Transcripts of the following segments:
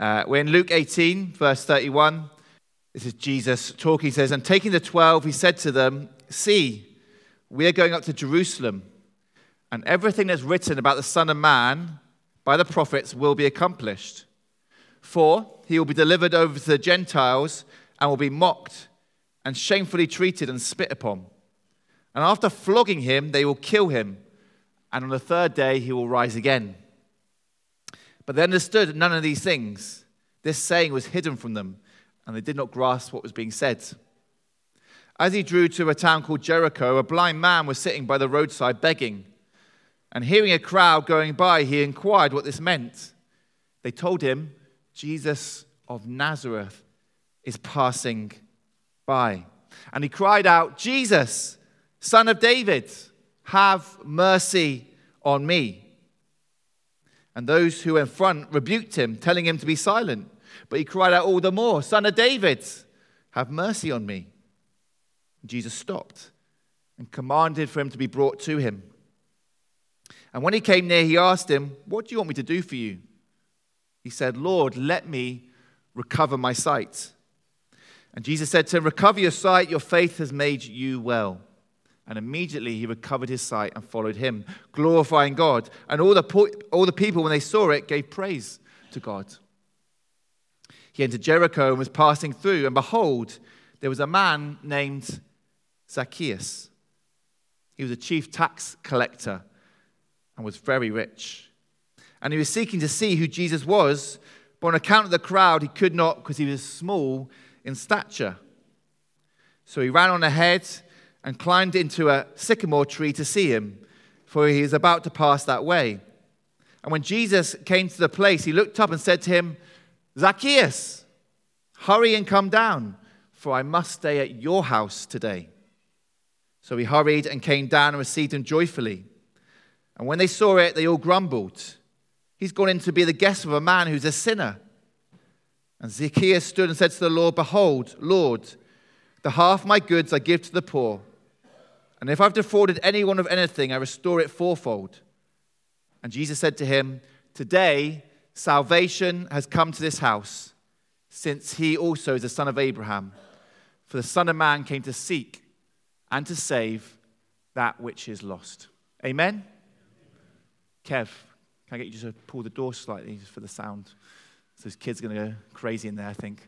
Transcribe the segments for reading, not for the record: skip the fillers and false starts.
We're in Luke 18, verse 31. This is Jesus talking. He says, "And taking the 12, he said to them, 'See, we are going up to Jerusalem, and everything that's written about the Son of Man by the prophets will be accomplished. For he will be delivered over to the Gentiles and will be mocked and shamefully treated and spit upon. And after flogging him, they will kill him, and on the third day he will rise again.' But they understood none of these things. This saying was hidden from them, and they did not grasp what was being said. As he drew to a town called Jericho, a blind man was sitting by the roadside begging. And hearing a crowd going by, he inquired what this meant. They told him, 'Jesus of Nazareth is passing by.' And he cried out, 'Jesus, Son of David, have mercy on me.' And those who were in front rebuked him, telling him to be silent. But he cried out all the more, 'Son of David, have mercy on me.' And Jesus stopped and commanded for him to be brought to him. And when he came near, he asked him, 'What do you want me to do for you?' He said, 'Lord, let me recover my sight.' And Jesus said to him, 'Recover your sight, your faith has made you well.' And immediately he recovered his sight and followed him, glorifying God. And all the people, when they saw it, gave praise to God. He entered Jericho and was passing through, and behold, there was a man named Zacchaeus. He was a chief tax collector and was very rich. And he was seeking to see who Jesus was, but on account of the crowd, he could not because he was small in stature. So he ran on ahead and climbed into a sycamore tree to see him, for he was about to pass that way. And when Jesus came to the place, he looked up and said to him, 'Zacchaeus, hurry and come down, for I must stay at your house today.' So he hurried and came down and received him joyfully. And when they saw it, they all grumbled, 'He's gone in to be the guest of a man who's a sinner.' And Zacchaeus stood and said to the Lord, 'Behold, Lord, the half of my goods I give to the poor. And if I've defrauded anyone of anything, I restore it fourfold.' And Jesus said to him, 'Today salvation has come to this house, since he also is the son of Abraham. For the Son of Man came to seek and to save that which is lost.'" Amen? Kev, can I get you just to pull the door slightly just for the sound? So those kids are going to go crazy in there, I think.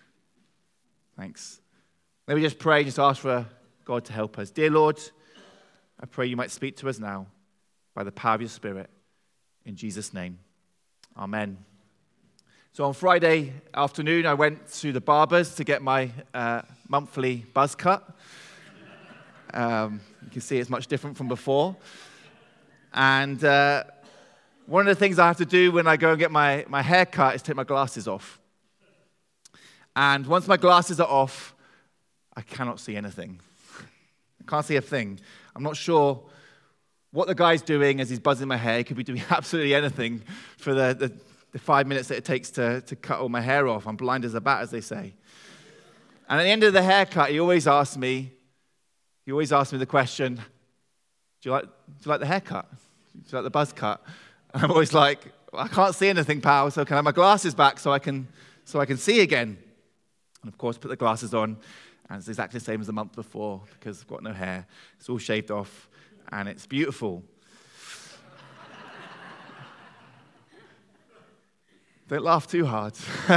Thanks. Let me just pray, just ask for God to help us. Dear Lord, I pray you might speak to us now by the power of your Spirit. In Jesus' name, amen. So on Friday afternoon, I went to the barber's to get my monthly buzz cut. You can see it's much different from before. And one of the things I have to do when I go and get my hair cut is take my glasses off. And once my glasses are off, I cannot see anything. I can't see a thing. I'm not sure what the guy's doing as he's buzzing my hair. He could be doing absolutely anything for the 5 minutes that it takes to cut all my hair off. I'm blind as a bat, as they say. And at the end of the haircut, he always asks me the question, do you like the haircut? Do you like the buzz cut? And I'm always like, I can't see anything, pal, so can I have my glasses back so I can see again? And of course, put the glasses on, and it's exactly the same as the month before because I've got no hair. It's all shaved off, and it's beautiful. Don't laugh too hard.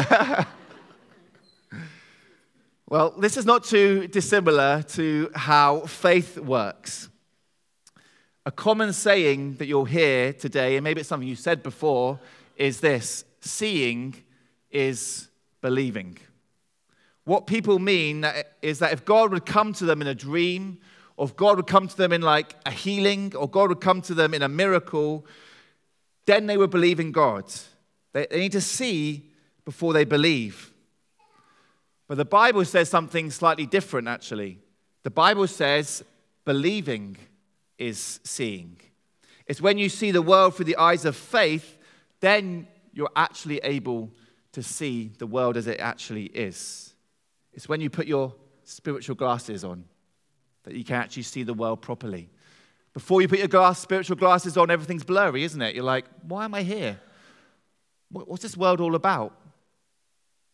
Well, this is not too dissimilar to how faith works. A common saying that you'll hear today, and maybe it's something you said before, is this: seeing is believing. What people mean is that if God would come to them in a dream, or if God would come to them in like a healing, or God would come to them in a miracle, then they would believe in God. They need to see before they believe. But the Bible says something slightly different, actually. The Bible says believing is seeing. It's when you see the world through the eyes of faith, then you're actually able to see the world as it actually is. It's when you put your spiritual glasses on that you can actually see the world properly. Before you put your spiritual glasses on, everything's blurry, isn't it? You're like, why am I here? What's this world all about?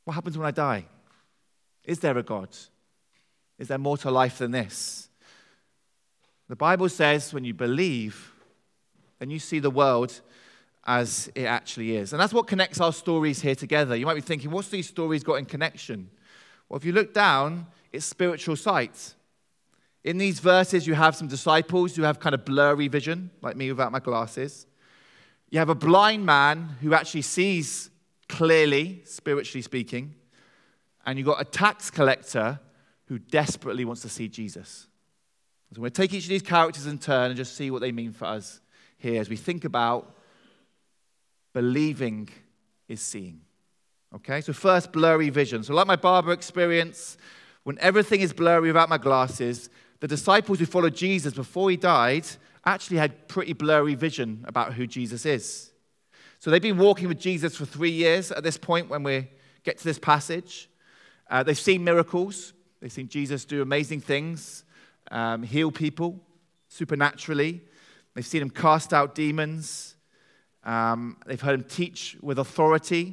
What happens when I die? Is there a God? Is there more to life than this? The Bible says when you believe, then you see the world as it actually is. And that's what connects our stories here together. You might be thinking, what's these stories got in connection? Well, if you look down, it's spiritual sight. In these verses, you have some disciples who have kind of blurry vision, like me without my glasses. You have a blind man who actually sees clearly, spiritually speaking. And you've got a tax collector who desperately wants to see Jesus. So we'll take each of these characters in turn and just see what they mean for us here as we think about believing is seeing. Okay, so first, blurry vision. So like my barber experience, when everything is blurry without my glasses, the disciples who followed Jesus before he died actually had pretty blurry vision about who Jesus is. So they've been walking with Jesus for 3 years at this point when we get to this passage. They've seen miracles. They've seen Jesus do amazing things, heal people supernaturally. They've seen him cast out demons. They've heard him teach with authority.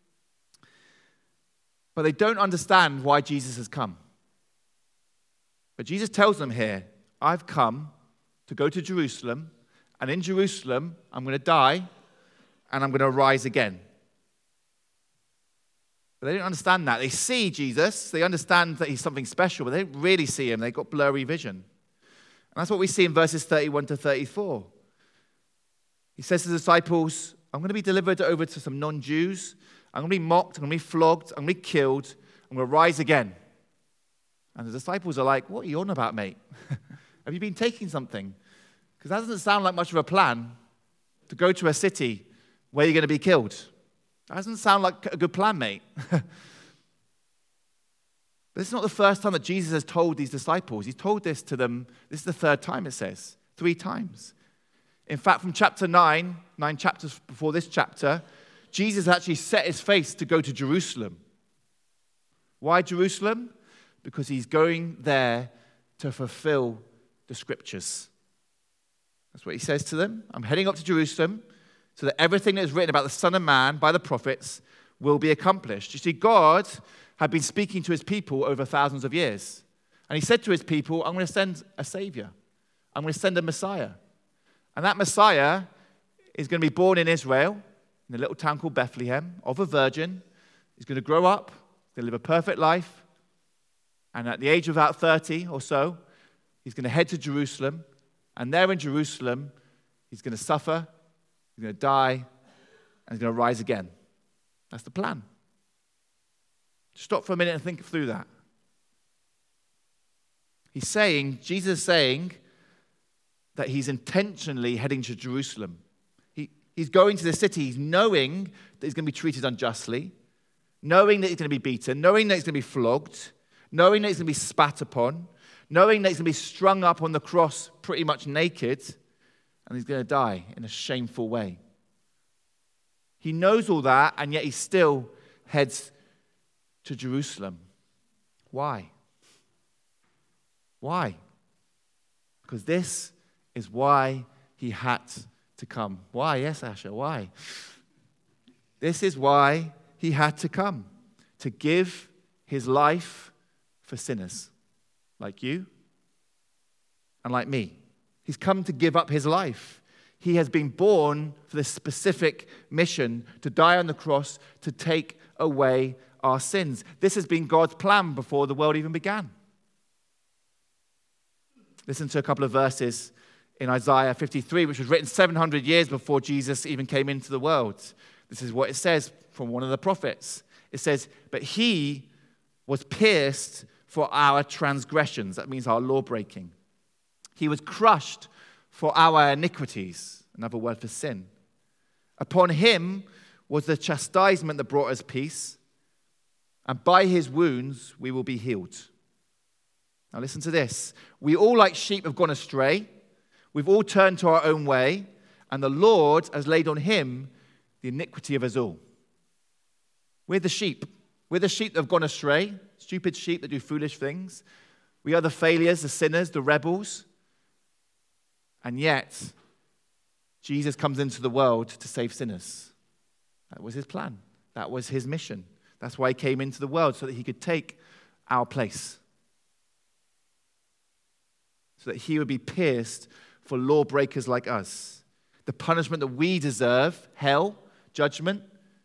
But they don't understand why Jesus has come. But Jesus tells them here, I've come to go to Jerusalem, and in Jerusalem, I'm going to die, and I'm going to rise again. But they don't understand that. They see Jesus. They understand that he's something special, but they don't really see him. They've got blurry vision. And that's what we see in verses 31 to 34. He says to the disciples, I'm going to be delivered over to some non-Jews. I'm going to be mocked. I'm going to be flogged. I'm going to be killed. I'm going to rise again. And the disciples are like, what are you on about, mate? Have you been taking something? Because that doesn't sound like much of a plan to go to a city where you're going to be killed. That doesn't sound like a good plan, mate. But this is not the first time that Jesus has told these disciples. He's told this to them. This is the third time, it says. 3 times. In fact, from chapter 9 chapters before this chapter, Jesus actually set his face to go to Jerusalem. Why Jerusalem? Because he's going there to fulfill the scriptures. That's what he says to them. I'm heading up to Jerusalem so that everything that is written about the Son of Man by the prophets will be accomplished. You see, God had been speaking to his people over thousands of years. And he said to his people, I'm going to send a Savior. I'm going to send a Messiah. And that Messiah is going to be born in Israel, in a little town called Bethlehem, of a virgin. He's going to grow up, he's going to live a perfect life. And at the age of about 30 or so, he's going to head to Jerusalem. And there in Jerusalem, he's going to suffer, he's going to die, and he's going to rise again. That's the plan. Stop for a minute and think through that. Jesus is saying that he's intentionally heading to Jerusalem. He's going to the city, he's knowing that he's going to be treated unjustly, knowing that he's going to be beaten, knowing that he's going to be flogged, knowing that he's going to be spat upon, knowing that he's going to be strung up on the cross pretty much naked, and he's going to die in a shameful way. He knows all that, and yet he still heads to Jerusalem. Why? Why? Because this is why he had to come. Why? Yes, Asher, why? This is why he had to come, to give his life for sinners like you and like me. He's come to give up his life. He has been born for this specific mission, to die on the cross, to take away our sins. This has been God's plan before the world even began. Listen to a couple of verses in Isaiah 53, which was written 700 years before Jesus even came into the world. This is what it says from one of the prophets. It says, but he was pierced for our transgressions. That means our law breaking. He was crushed for our iniquities. Another word for sin. Upon him was the chastisement that brought us peace, and by his wounds we will be healed. Now listen to this. We all like sheep have gone astray. We've all turned to our own way, and the Lord has laid on him the iniquity of us all. We're the sheep. We're the sheep that have gone astray, stupid sheep that do foolish things. We are the failures, the sinners, the rebels. And yet, Jesus comes into the world to save sinners. That was his plan. That was his mission. That's why he came into the world, so that he could take our place. So that he would be pierced for lawbreakers like us. The punishment that we deserve, hell, judgment,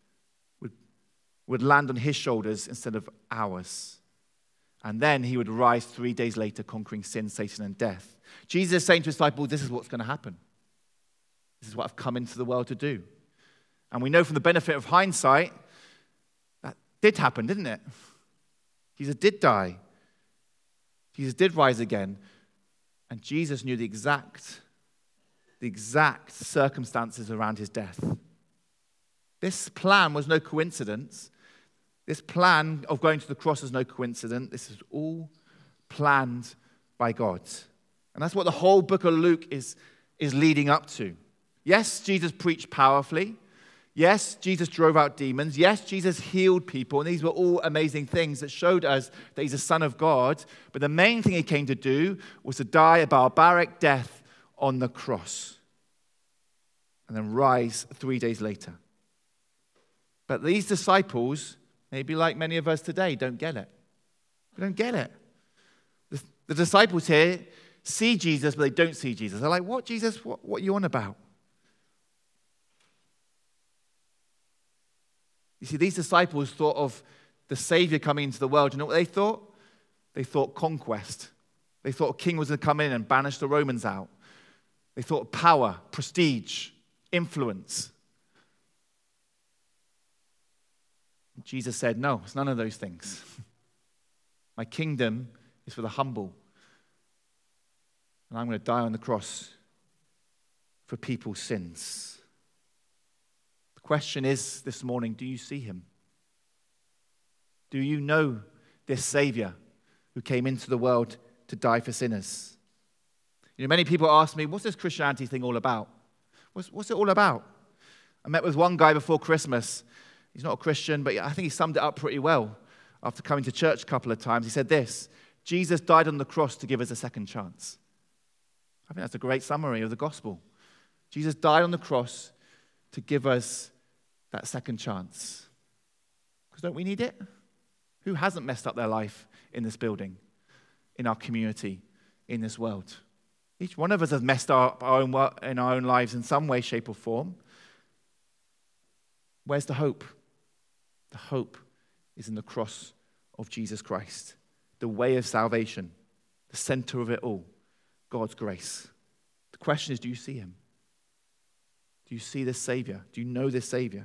would land on his shoulders instead of ours. And then he would rise 3 days later, conquering sin, Satan, and death. Jesus is saying to his disciples, this is what's going to happen. This is what I've come into the world to do. And we know from the benefit of hindsight, that did happen, didn't it? Jesus did die. Jesus did rise again. And Jesus knew the exact circumstances around his death. This plan was no coincidence. This plan of going to the cross is no coincidence. This is all planned by God. And that's what the whole book of Luke is leading up to. Yes, Jesus preached powerfully. Yes, Jesus drove out demons. Yes, Jesus healed people. And these were all amazing things that showed us that he's a son of God. But the main thing he came to do was to die a barbaric death on the cross. And then rise 3 days later. But these disciples, maybe like many of us today, don't get it. They don't get it. The disciples here see Jesus, but they don't see Jesus. They're like, what, Jesus? What are you on about? You see, these disciples thought of the Savior coming into the world. You know what they thought? They thought conquest. They thought a king was going to come in and banish the Romans out. They thought power, prestige, influence. Jesus said, no, it's none of those things. My kingdom is for the humble. And I'm going to die on the cross for people's sins. The question is this morning, do you see him? Do you know this Savior who came into the world to die for sinners? You know, many people ask me, what's this Christianity thing all about? What's it all about? I met with one guy before Christmas. He's not a Christian, but I think he summed it up pretty well after coming to church a couple of times. He said this: Jesus died on the cross to give us a second chance. I think that's a great summary of the gospel. Jesus died on the cross to give us that second chance. Because don't we need it? Who hasn't messed up their life in this building, in our community, in this world? Each one of us has messed up in our own lives in some way, shape, or form. Where's the hope? The hope is in the cross of Jesus Christ, the way of salvation, the center of it all, God's grace. The question is, do you see him? Do you see this Savior? Do you know this Savior?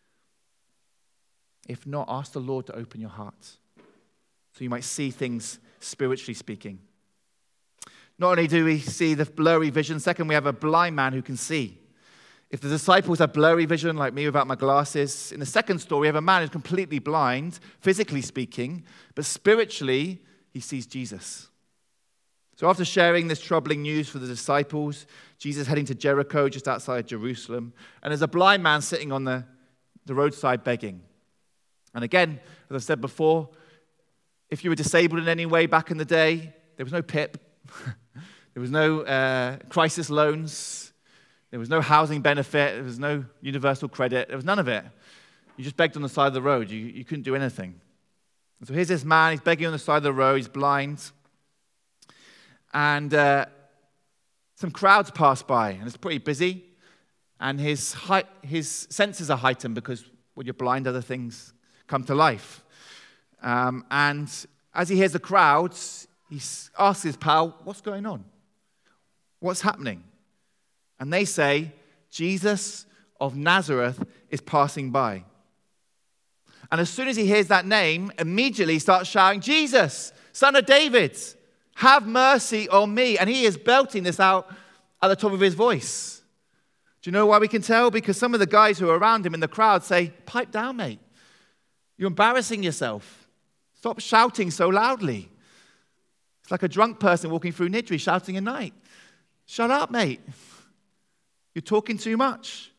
If not, ask the Lord to open your heart so you might see things spiritually speaking. Not only do we see the blurry vision, second, we have a blind man who can see. If the disciples have blurry vision, like me without my glasses, in the second story, we have a man who's completely blind, physically speaking, but spiritually, he sees Jesus. So after sharing this troubling news for the disciples, Jesus is heading to Jericho, just outside Jerusalem, and there's a blind man sitting on the roadside begging. And again, as I said before, if you were disabled in any way back in the day, there was no PIP, there was no crisis loans, there was no housing benefit, there was no universal credit, there was none of it. You just begged on the side of the road. You couldn't do anything. And so here's this man, he's begging on the side of the road, he's blind. And some crowds pass by, and it's pretty busy. And his senses are heightened because when you're blind, other things come to life. And as he hears the crowds, he asks his pal, what's going on? What's happening? And they say, Jesus of Nazareth is passing by. And as soon as he hears that name, immediately he starts shouting, Jesus, Son of David, have mercy on me. And he is belting this out at the top of his voice. Do you know why we can tell? Because some of the guys who are around him in the crowd say, pipe down, mate. You're embarrassing yourself. Stop shouting so loudly. It's like a drunk person walking through Niddry shouting at night. Shut up, mate. You're talking too much.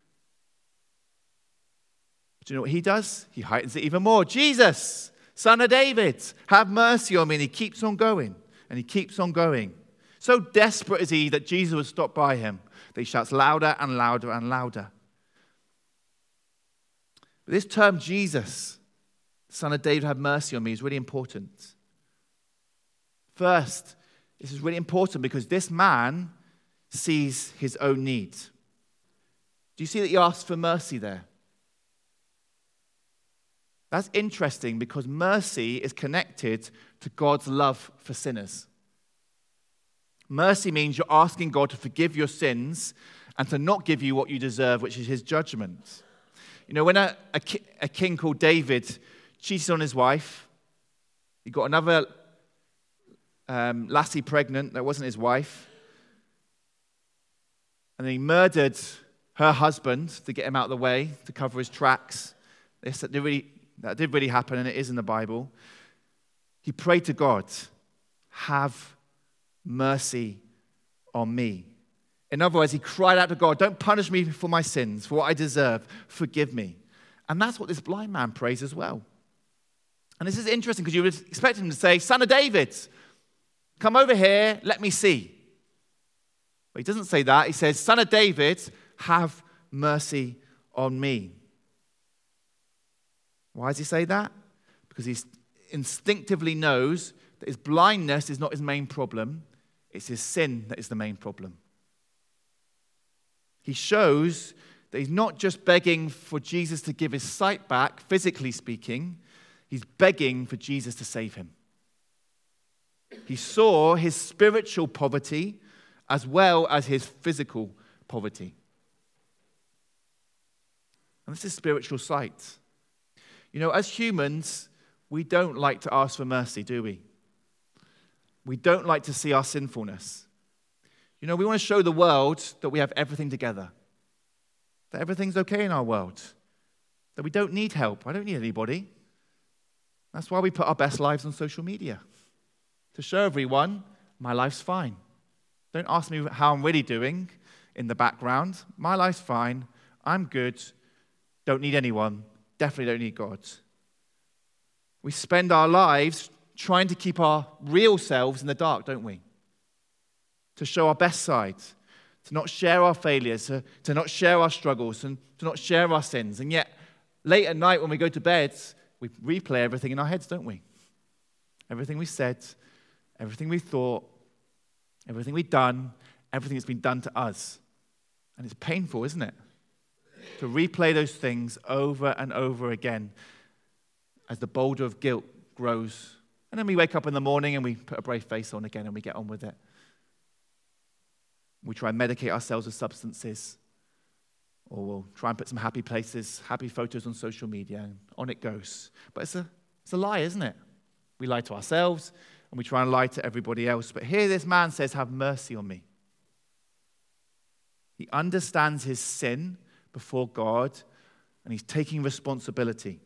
Do you know what he does? He heightens it even more. Jesus, Son of David, have mercy on me. And he keeps on going. And he keeps on going. So desperate is he that Jesus would stop by him, that he shouts louder and louder and louder. But this term Jesus Son of David, have mercy on me, is really important. First, this is really important because this man sees his own need. Do you see that he asks for mercy there? That's interesting because mercy is connected to God's love for sinners. Mercy means you're asking God to forgive your sins and to not give you what you deserve, which is his judgment. You know, when a king called David cheated on his wife, he got another lassie pregnant that wasn't his wife, and then he murdered her husband to get him out of the way, to cover his tracks. That did really happen, and it is in the Bible. He prayed to God, have mercy on me. In other words, he cried out to God, don't punish me for my sins, for what I deserve. Forgive me. And that's what this blind man prays as well. And this is interesting because you would expect him to say, Son of David, come over here, let me see. But he doesn't say that. He says, Son of David, have mercy on me. Why does he say that? Because he instinctively knows that his blindness is not his main problem. It's his sin that is the main problem. He shows that he's not just begging for Jesus to give his sight back, physically speaking. He's begging for Jesus to save him. He saw his spiritual poverty as well as his physical poverty. And this is spiritual sight. You know, as humans, we don't like to ask for mercy, do we? We don't like to see our sinfulness. You know, we want to show the world that we have everything together, that everything's okay in our world, that we don't need help. I don't need anybody. That's why we put our best lives on social media, to show everyone my life's fine. Don't ask me how I'm really doing in the background. My life's fine. I'm good. Don't need anyone. Definitely don't need God. We spend our lives trying to keep our real selves in the dark, don't we? To show our best side, to not share our failures, to not share our struggles, and to not share our sins. And yet, late at night when we go to bed, we replay everything in our heads, don't we? Everything we said, everything we thought, everything we've done, everything that's been done to us. And it's painful, isn't it? To replay those things over and over again as the boulder of guilt grows. And then we wake up in the morning and we put a brave face on again and we get on with it. We try and medicate ourselves with substances. Or we'll try and put some happy places, happy photos on social media, and on it goes. But it's a lie, isn't it? We lie to ourselves and we try and lie to everybody else. But here this man says, have mercy on me. He understands his sin before God, and he's taking responsibility.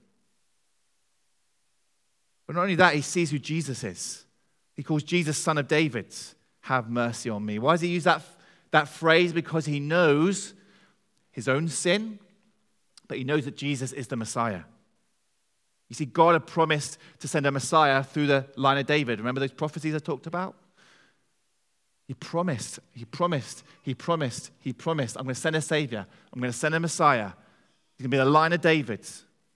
But not only that, he sees who Jesus is. He calls Jesus Son of David. Have mercy on me. Why does he use that phrase? Because he knows his own sin, but he knows that Jesus is the Messiah. You see, God had promised to send a Messiah through the line of David. Remember those prophecies I talked about? He promised. I'm going to send a Savior. I'm going to send a Messiah. He's going to be the line of David.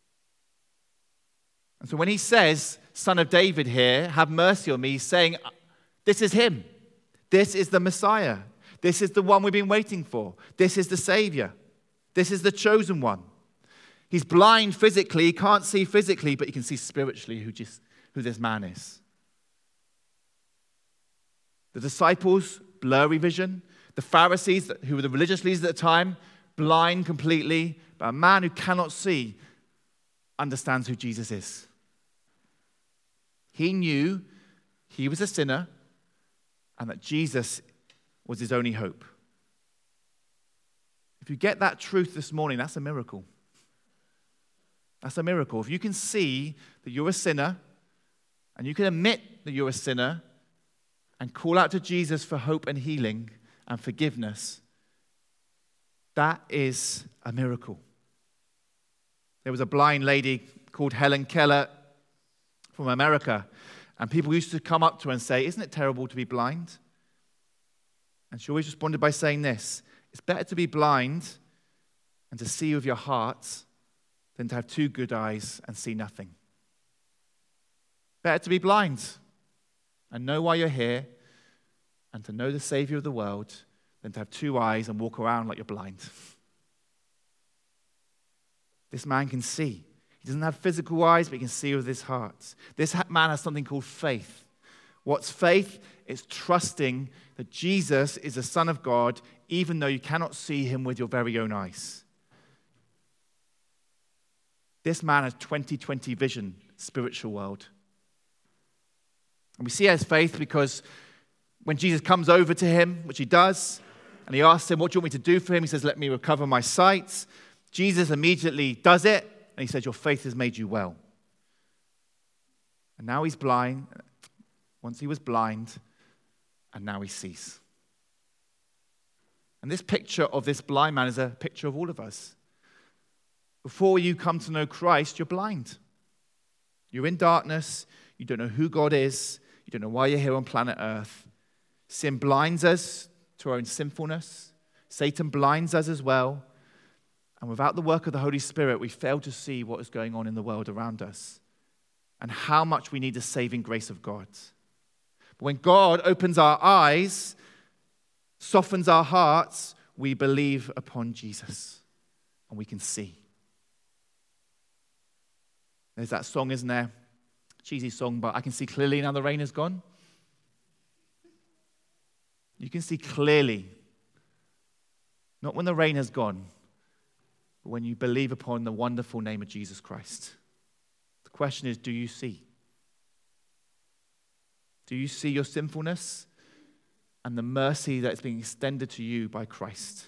And so when he says, Son of David here, have mercy on me, he's saying, this is him. This is the Messiah. This is the one we've been waiting for. This is the Savior. This is the chosen one. He's blind physically. He can't see physically, but he can see spiritually who this man is. The disciples, blurry vision. The Pharisees, who were the religious leaders at the time, blind completely. But a man who cannot see understands who Jesus is. He knew he was a sinner and that Jesus was his only hope. If you get that truth this morning, that's a miracle. That's a miracle. If you can see that you're a sinner and you can admit that you're a sinner and call out to Jesus for hope and healing and forgiveness, that is a miracle. There was a blind lady called Helen Keller from America, and people used to come up to her and say, isn't it terrible to be blind? And she always responded by saying this, it's better to be blind and to see with your heart than to have two good eyes and see nothing. Better to be blind and know why you're here and to know the Savior of the world than to have two eyes and walk around like you're blind. This man can see. He doesn't have physical eyes, but he can see with his heart. This man has something called faith. What's faith? It's trusting that Jesus is the Son of God, even though you cannot see him with your very own eyes. This man has 20/20 vision, spiritual world. And we see his faith because when Jesus comes over to him, which he does, and he asks him, what do you want me to do for him? He says, let me recover my sight. Jesus immediately does it, and he says, your faith has made you well. And now he's blind. Once he was blind, and now he sees. And this picture of this blind man is a picture of all of us. Before you come to know Christ, you're blind. You're in darkness. You don't know who God is. You don't know why you're here on planet Earth. Sin blinds us to our own sinfulness. Satan blinds us as well. And without the work of the Holy Spirit, we fail to see what is going on in the world around us and how much we need the saving grace of God. But when God opens our eyes, softens our hearts, we believe upon Jesus and we can see. There's that song, isn't there? Cheesy song, but I can see clearly now the rain is gone. You can see clearly, not when the rain has gone, but when you believe upon the wonderful name of Jesus Christ. The question is, do you see? Do you see your sinfulness and the mercy that is being extended to you by Christ?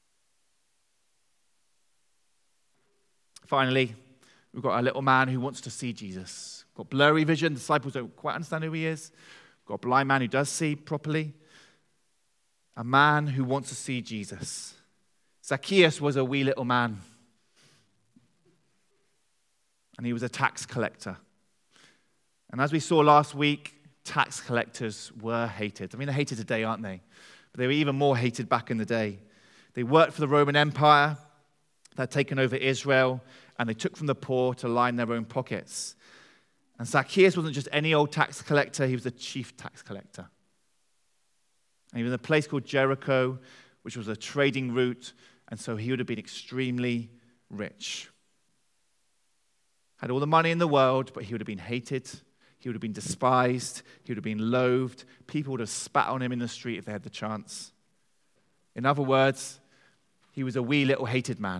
Finally, we've got a little man who wants to see Jesus. Got blurry vision. The disciples don't quite understand who he is. Got a blind man who does see properly. A man who wants to see Jesus. Zacchaeus was a wee little man. And he was a tax collector. And as we saw last week, tax collectors were hated. I mean, they're hated today, aren't they? But they were even more hated back in the day. They worked for the Roman Empire. They had taken over Israel. And they took from the poor to line their own pockets. And Zacchaeus wasn't just any old tax collector. He was the chief tax collector. And he was in a place called Jericho, which was a trading route. And so he would have been extremely rich. Had all the money in the world, but he would have been hated. He would have been despised. He would have been loathed. People would have spat on him in the street if they had the chance. In other words, he was a wee little hated man.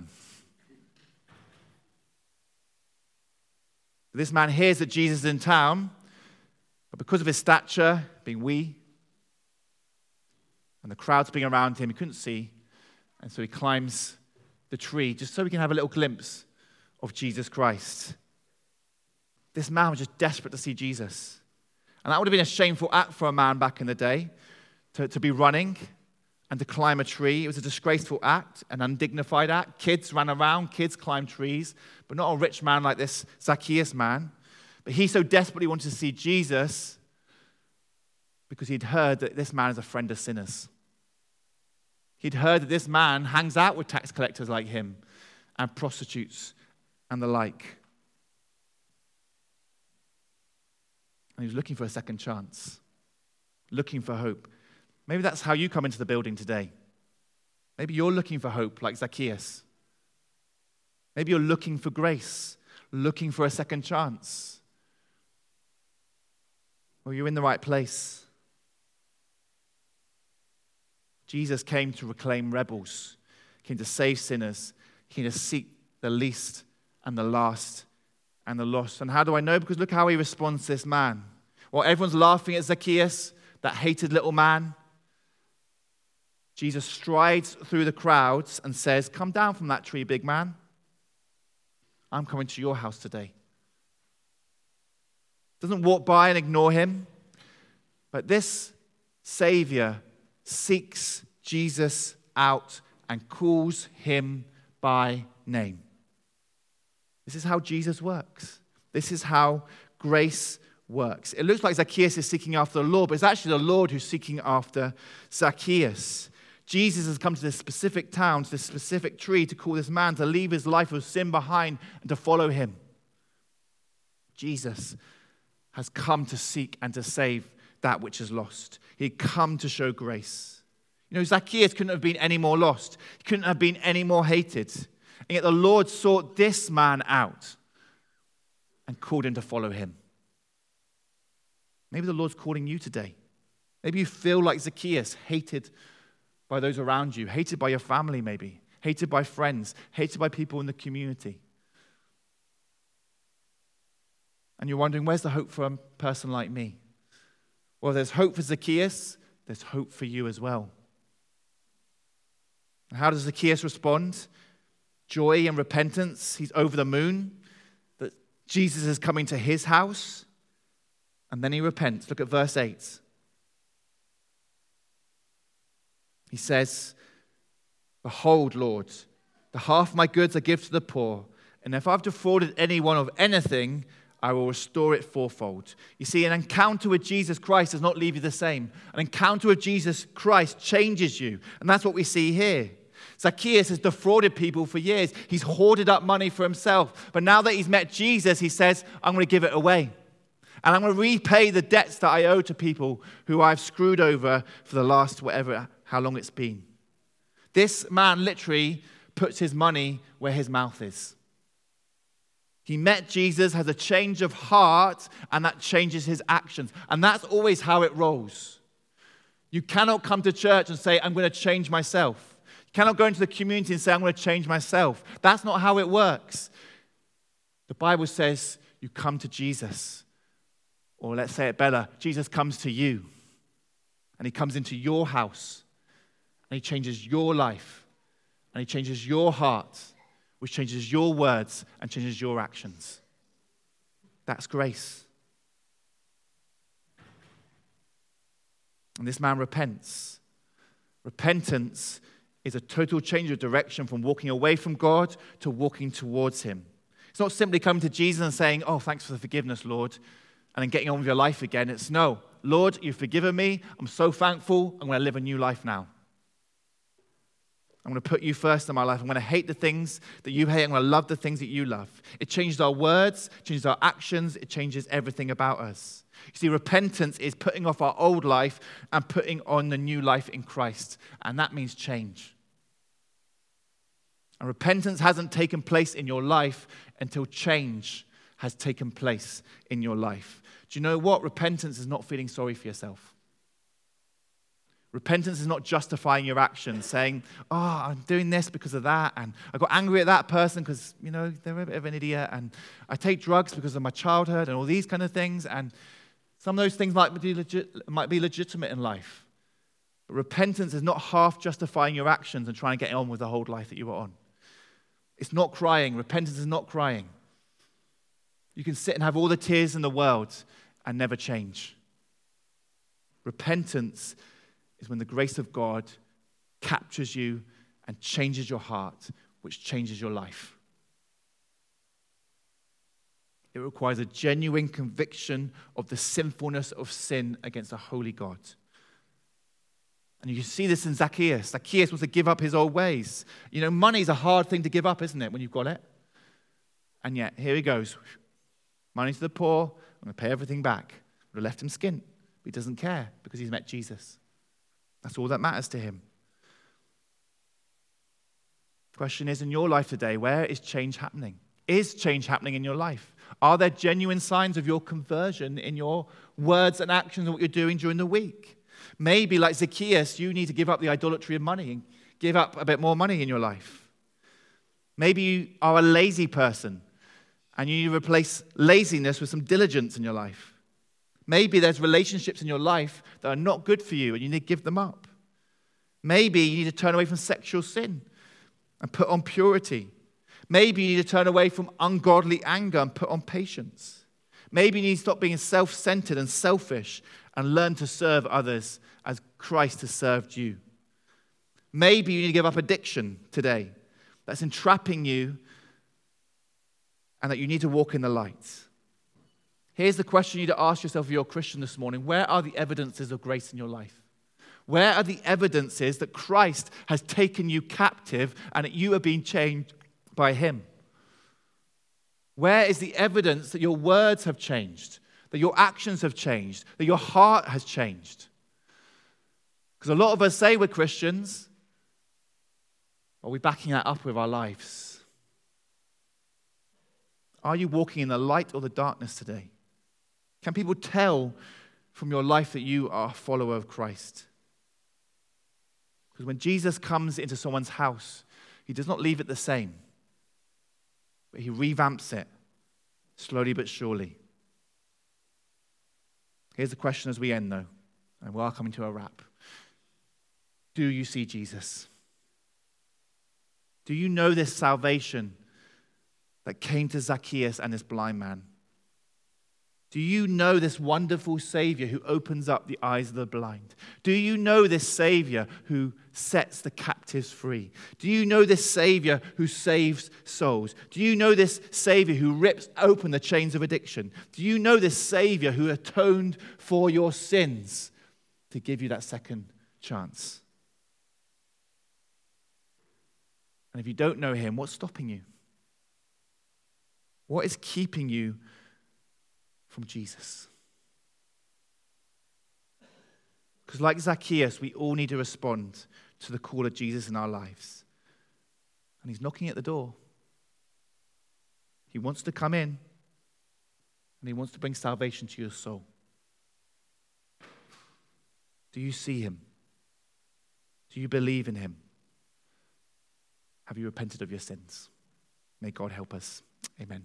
This man hears that Jesus is in town, but because of his stature, being wee, and the crowds being around him, he couldn't see. And so he climbs the tree just so he can have a little glimpse of Jesus Christ. This man was just desperate to see Jesus. And that would have been a shameful act for a man back in the day, to be running and to climb a tree. It was a disgraceful act, an undignified act. Kids ran around, kids climbed trees, but not a rich man like this Zacchaeus man. But he so desperately wanted to see Jesus because he'd heard that this man is a friend of sinners. He'd heard that this man hangs out with tax collectors like him and prostitutes and the like. And he was looking for a second chance, looking for hope. Maybe that's how you come into the building today. Maybe you're looking for hope like Zacchaeus. Maybe you're looking for grace, looking for a second chance. Well, you're in the right place. Jesus came to reclaim rebels, came to save sinners, came to seek the least and the last and the lost. And how do I know? Because look how he responds to this man. While everyone's laughing at Zacchaeus, that hated little man, Jesus strides through the crowds and says, "Come down from that tree, big man. I'm coming to your house today." Doesn't walk by and ignore him, but this Savior seeks Jesus out and calls him by name. This is how Jesus works. This is how grace works. It looks like Zacchaeus is seeking after the Lord, but it's actually the Lord who's seeking after Zacchaeus. Jesus has come to this specific town, to this specific tree, to call this man to leave his life of sin behind and to follow him. Jesus has come to seek and to save that which is lost. He had come to show grace. You know, Zacchaeus couldn't have been any more lost. He couldn't have been any more hated. And yet the Lord sought this man out and called him to follow him. Maybe the Lord's calling you today. Maybe you feel like Zacchaeus, hated by those around you, hated by your family maybe, hated by friends, hated by people in the community. And you're wondering, where's the hope for a person like me? Well, there's hope for Zacchaeus, there's hope for you as well. And how does Zacchaeus respond? Joy and repentance. He's over the moon that Jesus is coming to his house. And then he repents. Look at verse 8. He says, "Behold, Lord, the half of my goods I give to the poor, and if I've defrauded anyone of anything, I will restore it fourfold." You see, an encounter with Jesus Christ does not leave you the same. An encounter with Jesus Christ changes you. And that's what we see here. Zacchaeus has defrauded people for years. He's hoarded up money for himself. But now that he's met Jesus, he says, I'm going to give it away. And I'm going to repay the debts that I owe to people who I've screwed over for the last how long it's been. This man literally puts his money where his mouth is. He met Jesus, has a change of heart, and that changes his actions. And that's always how it rolls. You cannot come to church and say, I'm going to change myself. You cannot go into the community and say, I'm going to change myself. That's not how it works. The Bible says you come to Jesus. Or let's say it better, Jesus comes to you. And he comes into your house. And he changes your life. And he changes your heart, which changes your words and changes your actions. That's grace. And this man repents. Repentance is a total change of direction from walking away from God to walking towards him. It's not simply coming to Jesus and saying, oh, thanks for the forgiveness, Lord, and then getting on with your life again. It's no, Lord, you've forgiven me. I'm so thankful. I'm going to live a new life now. I'm going to put you first in my life. I'm going to hate the things that you hate. I'm going to love the things that you love. It changes our words, changes our actions. It changes everything about us. You see, repentance is putting off our old life and putting on the new life in Christ. And that means change. And repentance hasn't taken place in your life until change has taken place in your life. Do you know what? Repentance is not feeling sorry for yourself. Repentance is not justifying your actions, saying, oh, I'm doing this because of that, and I got angry at that person because, they're a bit of an idiot, and I take drugs because of my childhood and all these kind of things, and some of those things might be legitimate in life. But repentance is not half justifying your actions and trying to get on with the whole life that you were on. It's not crying. Repentance is not crying. You can sit and have all the tears in the world and never change. Repentance is when the grace of God captures you and changes your heart, which changes your life. It requires a genuine conviction of the sinfulness of sin against a holy God. And you see this in Zacchaeus. Zacchaeus wants to give up his old ways. Money's a hard thing to give up, isn't it, when you've got it? And yet, here he goes. Money to the poor, I'm going to pay everything back. Would have left him skint, but he doesn't care because he's met Jesus. That's all that matters to him. The question is, in your life today, where is change happening? Is change happening in your life? Are there genuine signs of your conversion in your words and actions and what you're doing during the week? Maybe, like Zacchaeus, you need to give up the idolatry of money and give up a bit more money in your life. Maybe you are a lazy person and you need to replace laziness with some diligence in your life. Maybe there's relationships in your life that are not good for you and you need to give them up. Maybe you need to turn away from sexual sin and put on purity. Maybe you need to turn away from ungodly anger and put on patience. Maybe you need to stop being self-centered and selfish and learn to serve others as Christ has served you. Maybe you need to give up addiction today that's entrapping you and that you need to walk in the light. Here's the question you need to ask yourself if you're a Christian this morning. Where are the evidences of grace in your life? Where are the evidences that Christ has taken you captive and that you are being changed by him? Where is the evidence that your words have changed? that your actions have changed, that your heart has changed. Because a lot of us say we're Christians. Are we backing that up with our lives? Are you walking in the light or the darkness today? Can people tell from your life that you are a follower of Christ? Because when Jesus comes into someone's house, he does not leave it the same, but he revamps it slowly but surely. Here's the question as we end, though, and we are coming to a wrap. Do you see Jesus? Do you know this salvation that came to Zacchaeus and this blind man? Do you know this wonderful Savior who opens up the eyes of the blind? Do you know this Savior who sets the captives free? Do you know this Savior who saves souls? Do you know this Savior who rips open the chains of addiction? Do you know this Savior who atoned for your sins to give you that second chance? And if you don't know him, what's stopping you? What is keeping you from Jesus? Because like Zacchaeus, we all need to respond to the call of Jesus in our lives. And he's knocking at the door. He wants to come in, and he wants to bring salvation to your soul. Do you see him? Do you believe in him? Have you repented of your sins? May God help us. Amen.